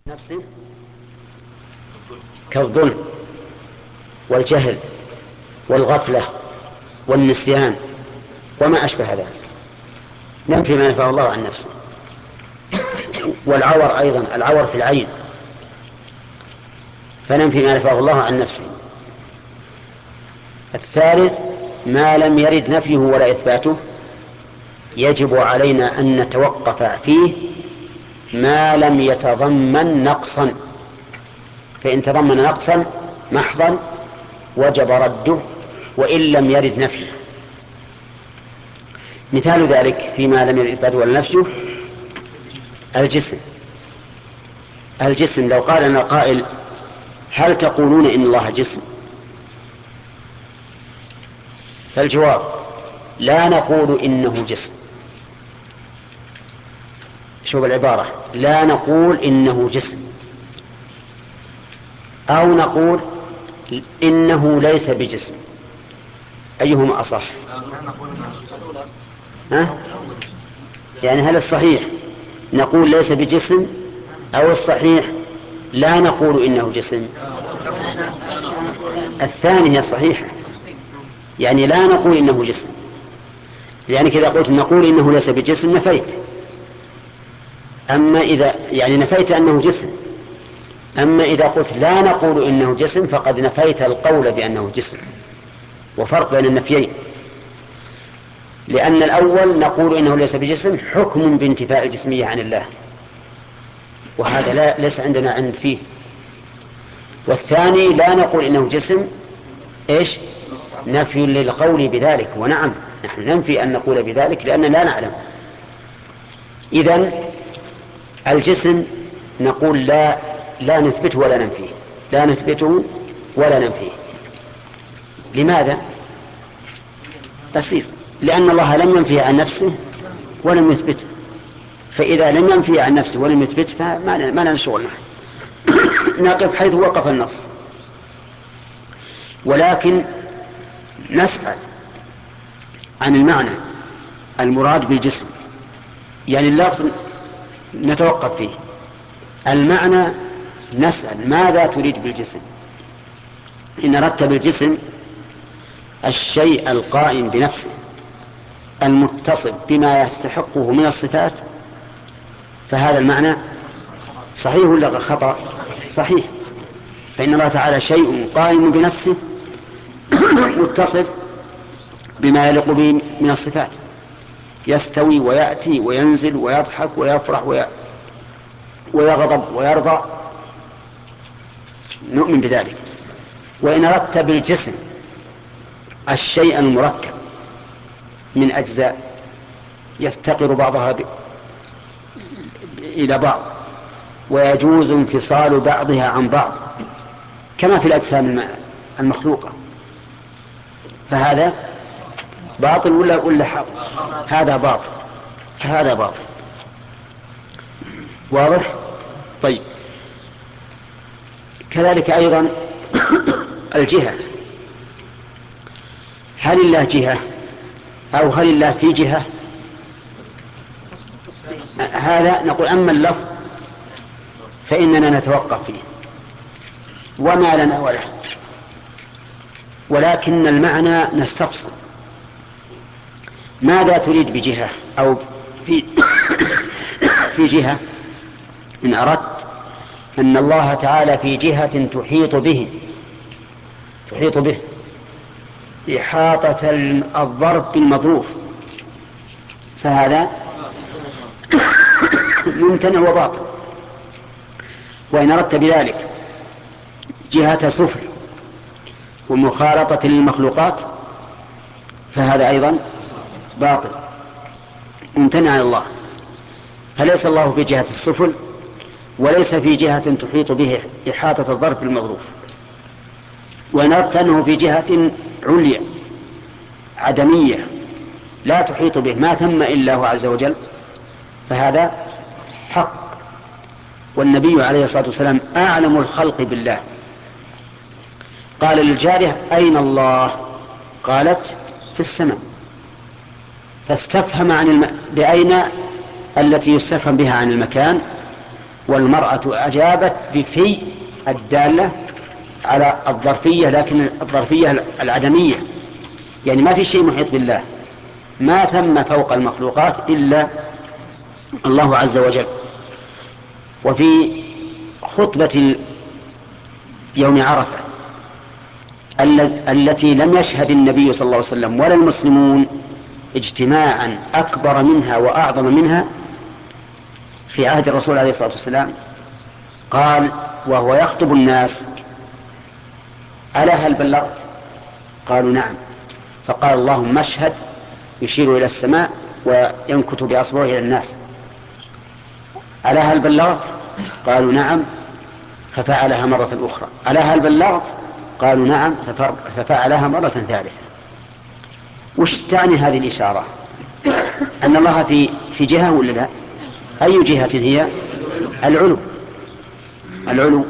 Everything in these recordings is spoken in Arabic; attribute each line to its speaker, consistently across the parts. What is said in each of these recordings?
Speaker 1: نفسه كالظلم والجهل والغفلة والنسيان وما أشبه ذلك، ننفي ما نفعه الله عن نفسه. والعور أيضا، العور في العين، فننفي ما نفعه الله عن نفسه. الثالث ما لم يرد نفيه ولا إثباته، يجب علينا أن نتوقف فيه ما لم يتضمن نقصا، فإن تضمن نقصا محضا وجب رده وإن لم يرد نفيه. مثال ذلك فيما لم يرد إثباته ولا نفيه الجسم لو قال لنا قائل هل تقولون إن الله جسم؟ فالجواب لا نقول إنه جسم. شوف العبارة، لا نقول إنه جسم، أو نقول إنه ليس بجسم، أيهما أصح؟ يعني هل الصحيح نقول ليس بجسم أو الصحيح لا نقول إنه جسم؟ الثاني هي الصحيحة، يعني لا نقول إنه جسم، يعني كذا قلت نقول إنه ليس بجسم نفيت، أما إذا يعني نفيت أنه جسم، أما إذا قلت لا نقول إنه جسم فقد نفيت القول بأنه جسم، وفرق بين النفيين. لأن الأول نقول إنه ليس بجسم حكم بانتفاء الجسمية عن الله، وهذا ليس عندنا عند فيه. والثاني لا نقول إنه جسم، إيش؟ نفي للقول بذلك، ونعم نحن ننفي أن نقول بذلك لأننا لا نعلم. إذن الجسم نقول لا نثبته ولا ننفيه، لا نثبته ولا ننفيه. لماذا؟ بسيط، لأن الله لم ينفيه عن نفسه ولم يثبته، فإذا لم ينفيه عن نفسه ولم يثبته فما لنا شغل نحن نقف حيث وقف النص. ولكن نسأل عن المعنى المراد بالجسم، يعني اللفظ نتوقف فيه، المعنى نسأل ماذا تريد بالجسم. إن أردت بالجسم الشيء القائم بنفسه المتصف بما يستحقه من الصفات فهذا المعنى صحيح ولا خطأ؟ صحيح، فإن الله تعالى شيء قائم بنفسه متصف بما يليق به من الصفات، يستوي ويأتي وينزل ويضحك ويفرح ويغضب ويرضى، نؤمن بذلك. وإن أردت بالجسم الشيء المركب من أجزاء يفتقر بعضها إلى بعض ويجوز انفصال بعضها عن بعض كما في الأجسام المخلوقة، فهذا باطل ولا حق؟ هذا باطل، هذا باطل. واضح؟ طيب، كذلك أيضا الجهة، هل الله جهة أو هل الله في جهة؟ هذا نقول أما اللفظ فإننا نتوقف فيه وما لنا وله، ولكن المعنى نستفصل ماذا تريد بجهة أو في جهة. إن أردت أن الله تعالى في جهة تحيط به إحاطة الظرف بالمظروف فهذا ممتنع وباطل. وإن أردت بذلك جهة سفل ومخالطة للمخلوقات فهذا أيضا باطل ممتنع عن الله، فليس الله في جهة السفل وليس في جهة تحيط به إحاطة الظرف بالمظروف. وإن أردت أنه في جهة عليا عدمية لا تحيط به، ما ثم إلا هو عز وجل، فهذا حق. والنبي عليه الصلاة والسلام أعلم الخلق بالله، قال للجارية أين الله؟ قالت في السماء، فاستفهم بأين التي يستفهم بها عن المكان، والمرأة أجابت بفي الدالة على الظرفية، لكن الظرفية العدمية، يعني ما في شيء محيط بالله، ما ثم فوق المخلوقات إلا الله عز وجل. وفي خطبة يوم عرفة التي لم يشهد النبي صلى الله عليه وسلم ولا المسلمون اجتماعا أكبر منها وأعظم منها في عهد الرسول عليه الصلاة والسلام، قال وهو يخطب الناس: ألا هل بلغت؟ قالوا نعم. فقال اللهم اشهد، يشير إلى السماء وينكت بأصبعه إلى الناس: ألا هل بلغت؟ قالوا نعم. ففعلها مرة أخرى: ألا هل بلغت؟ قالوا نعم. ففعلها مرة ثالثة. وش تعني هذه الإشارة؟ أن الله في جهة ولا لا؟ أي جهة هي؟ العلو. العلو.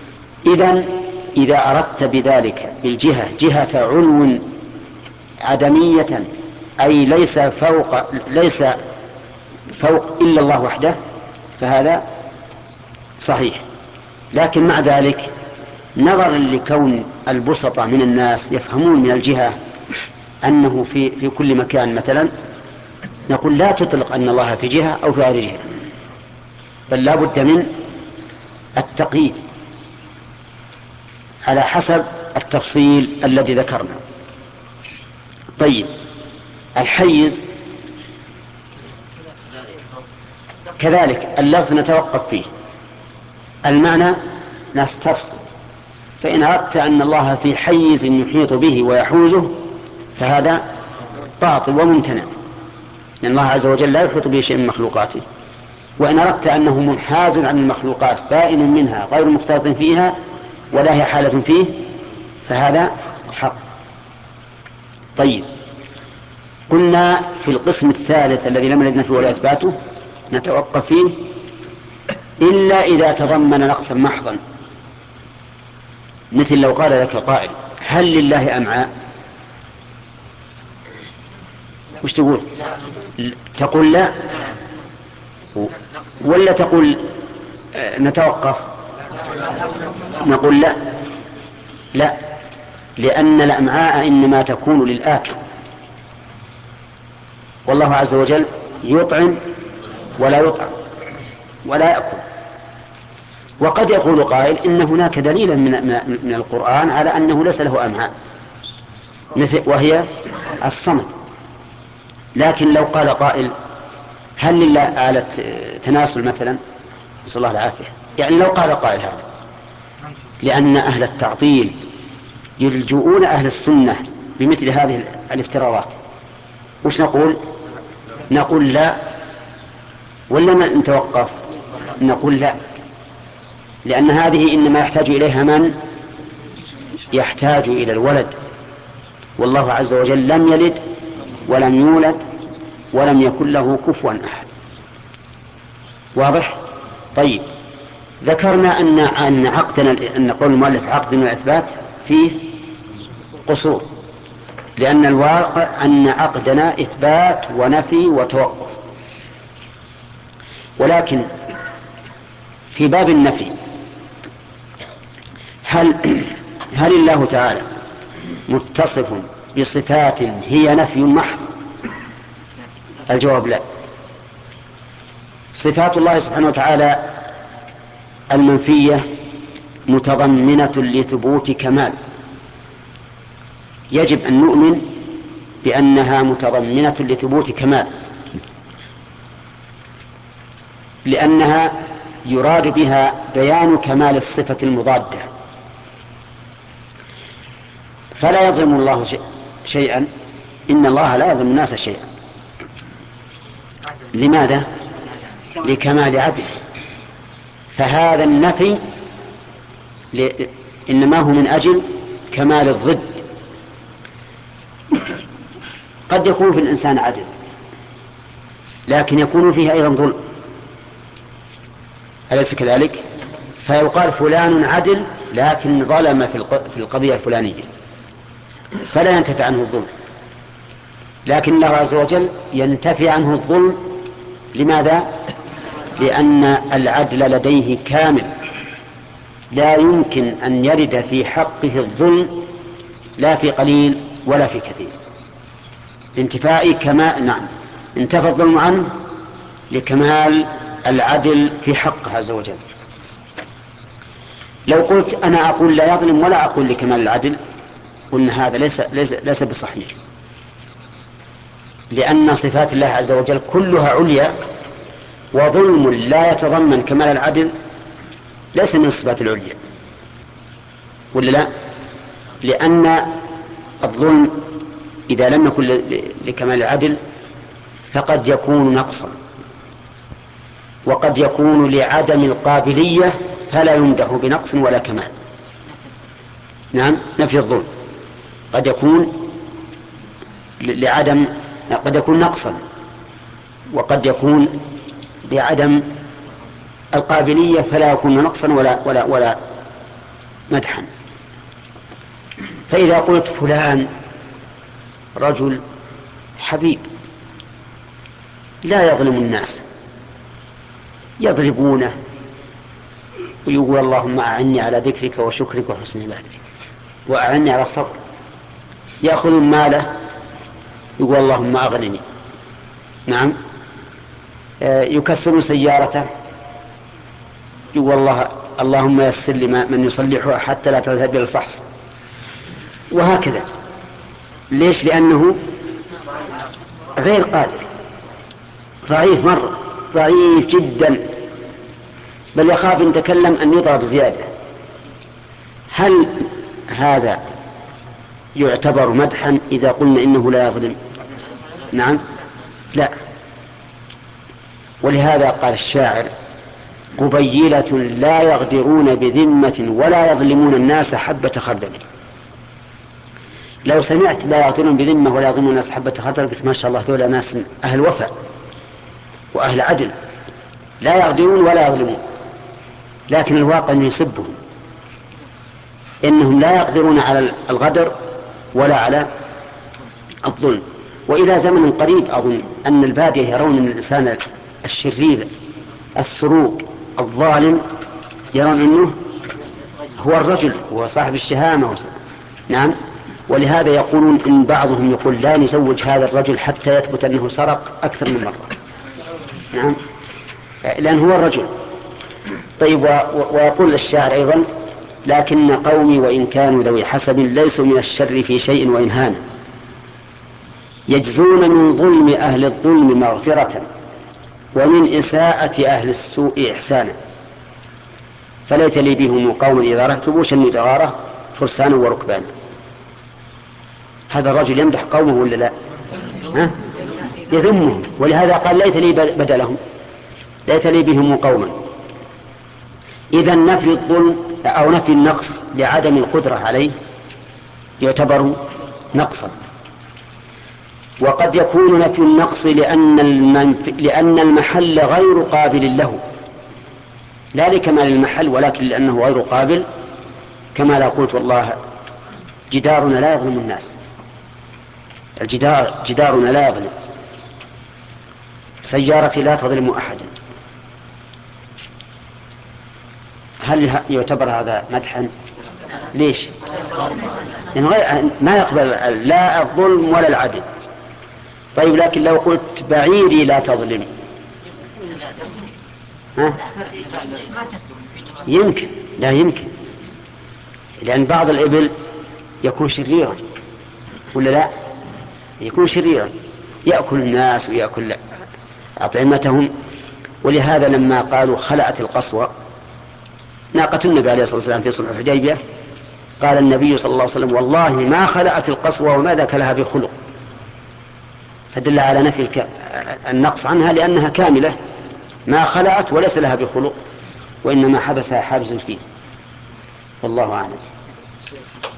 Speaker 1: إذا أردت بذلك بالجهة جهة علو عدمية، أي ليس فوق إلا الله وحده، فهذا صحيح. لكن مع ذلك نظرا لكون البسطة من الناس يفهمون من الجهة أنه في كل مكان مثلا، نقول لا تطلق أن الله في جهة أو في غير جهة، بل لا بد من التقييد على حسب التفصيل الذي ذكرنا. طيب، الحيز كذلك اللفظ نتوقف فيه، المعنى نستفصل. فإن أردت أن الله في حيز يحيط به ويحوزه فهذا باطل وممتنع، لأن الله عز وجل لا يحيط به شيء من مخلوقاته. وإن أردت أنه منحاز عن المخلوقات بائن منها غير مختلط فيها ولا هي حالة فيه فهذا حق. طيب، قلنا في القسم الثالث الذي لم نجد فيه ولا إثباته نتوقف فيه إلا إذا تضمن نقصا محضا، مثل لو قال لك قائل: هل لله أمعاء؟ وش تقول؟ تقول لا، ولا تقول نتوقف؟ نقول لا، لا، لأن الأمعاء إنما تكون للآكل، والله عز وجل يطعم ولا يطعم ولا يأكل. وقد يقول قائل إن هناك دليلا من القرآن على أنه ليس له أمعاء، وهي الصمت. لكن لو قال قائل: هل لله آلة تناسل مثلا؟ نسأل الله العافية. يعني لو قال قائل هذا، لأن أهل التعطيل يلجؤون أهل السنة بمثل هذه الافتراضات، وش نقول؟ نقول لا، ولا نتوقف؟ نقول لا، لأن هذه إنما يحتاج إليها من يحتاج إلى الولد، والله عز وجل لم يلد ولم يولد ولم يكن له كفوا أحد. واضح؟ طيب، ذكرنا أن عقدنا، أن قول المؤلف عقد وإثبات فيه قصور، لأن الواقع أن عقدنا إثبات ونفي وتوقف. ولكن في باب النفي هل الله تعالى متصف بصفات هي نفي محض؟ الجواب لا. صفات الله سبحانه وتعالى المنفية متضمنة لثبوت كمال، يجب أن نؤمن بأنها متضمنة لثبوت كمال، لأنها يراد بها بيان كمال الصفة المضادة. فلا يظلم الله شيئا، إن الله لا يظلم الناس شيئا. لماذا؟ لكمال عدله. فهذا النفي إنما هو من أجل كمال الضد. قد يكون في الإنسان عدل، لكن يكون فيه أيضا ظلم، أليس كذلك؟ فيقال فلان عدل لكن ظلم في القضية الفلانية، فلا ينتفع عنه الظلم. لكن الله عز وجل ينتفي عنه الظلم. لماذا؟ لأن العدل لديه كامل، لا يمكن أن يرد في حقه الظلم، لا في قليل ولا في كثير، لانتفاء نعم، انتفى الظلم عنه لكمال العدل في حقه عز وجل. لو قلت أنا أقول لا يظلم ولا أقول لكمال العدل، قلنا هذا ليس بصحيح، لأن صفات الله عز وجل كلها عليا، وظلم لا يتضمن كمال العدل ليس من صفات العليا، ولا لا؟ لأن الظلم إذا لم يكن لكمال العدل فقد يكون نقصا، وقد يكون لعدم القابلية فلا يمدح بنقص ولا كمال. نعم، نفي الظلم قد يكون قد يكون نقصا، وقد يكون لعدم القابلية فلا يكون نقصا ولا مدحا. فإذا قلت فلان رجل حبيب لا يظلم الناس، يضربونه ويقول اللهم أعني على ذكرك وشكرك وحسن عبادتك وأعني على الصبر، يأخذ ماله يقول اللهم أغنني، نعم، يكسر سيارته يقول اللهم يسر لي من يصلحها حتى لا تذهب إلى الفحص، وهكذا. ليش؟ لأنه غير قادر، ضعيف مرة، ضعيف جدا، بل يخاف إن تكلم أن يضرب زيادة. هل هذا يعتبر مدحا إذا قلنا إنه لا يظلم؟ نعم، لا. ولهذا قال الشاعر قبيلة لا يغدرون بذمة ولا يظلمون الناس حبة خردل. لو سمعت لا يغدرون بذمة ولا يظلمون الناس حبة خردل قلت ما شاء الله ذولا ناس أهل وفاء وأهل عدل، لا يغدرون ولا يظلمون، لكن الواقع أن يسبهم، إنهم لا يقدرون على الغدر ولا على الظلم. وإلى زمن قريب أظن أن البادية يرون أن الإنسان الشرير السروق الظالم يرون أنه هو الرجل، هو صاحب الشهامة. نعم، ولهذا يقولون إن بعضهم يقول لا نزوج هذا الرجل حتى يثبت أنه سرق أكثر من مرة. نعم، لأن هو الرجل. طيب، ويقول الشاعر أيضا لكن قومي وإن كانوا ذوي حسب ليسوا من الشر في شيء وإن هان، يجزون من ظلم أهل الظلم مغفرة ومن إساءة أهل السوء إحسانا، فليت لي بهم قوم إذا ركبوا شنوا دغارة فرسانا وركبانا. هذا الرجل يمدح قومه ولا لا؟ يذمهم، ولهذا قال ليت لي بدلهم، ليت لي بهم قوما. إذا نفي الظلم أو نفي النقص لعدم القدرة عليه يعتبر نقصا. وقد يكون نفي النقص لأن المحل غير قابل له، لا لكمال المحل ولكن لأنه غير قابل، كما لا قلت والله جدارنا لا يظلم الناس، جدارنا لا يظلم، سيارتي لا تظلم أحدا. هل يعتبر هذا مدحا؟ ليش؟ ما يقبل لا الظلم ولا العدل. طيب، لكن لو قلت بعيري لا تظلم، يمكن؟ لا يمكن، لأن بعض الإبل يكون شريرا ولا لا؟ يكون شريرا، يأكل الناس ويأكل أطعمتهم. ولهذا لما قالوا خلعت القصوى ناقة النبي عليه الصلاة والسلام في صلح الحديبية، قال النبي صلى الله عليه وسلم والله ما خلعت القصوى وما ذاك لها بخلق، فدل على نفي النقص عنها لأنها كاملة، ما خلعت وليس لها بخلق، وإنما حبسها حابس الفيل. والله أعلم.